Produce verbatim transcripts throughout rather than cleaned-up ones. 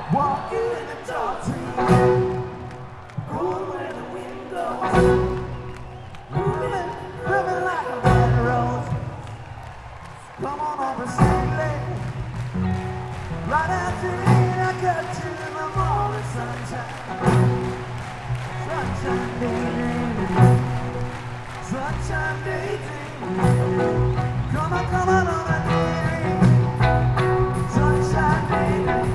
Walking in the dark tree, going where the wind goes, moving, moving like a red rose. Come on over, Stanley, right after it, I got you in the morning sunshine, sunshine daydreaming, sunshine daydreaming. Come on, come on over, daydream, sunshine daydreaming.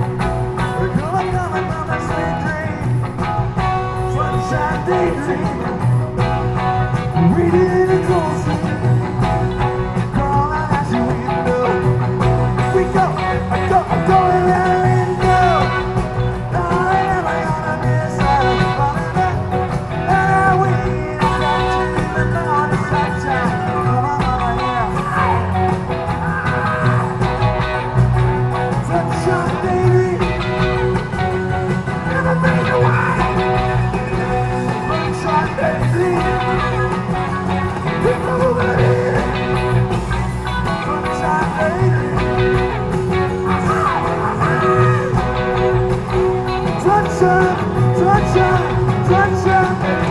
Daydreaming, reading in the cold street, crawling at your window. We go, I go, I'm going out the window. Darling, am I gonna miss out? Falling up, and we got you in the morning sunshine. Come on over here, sunshine daydreaming, never been away. Sunshine, sunshine, sunshine.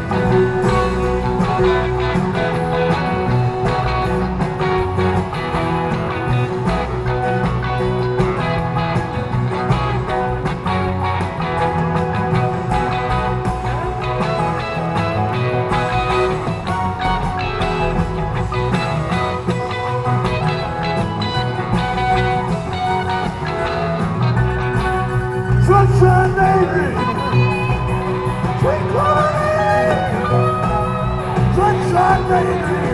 Sunshine daydream, sweet Sunshine daydream.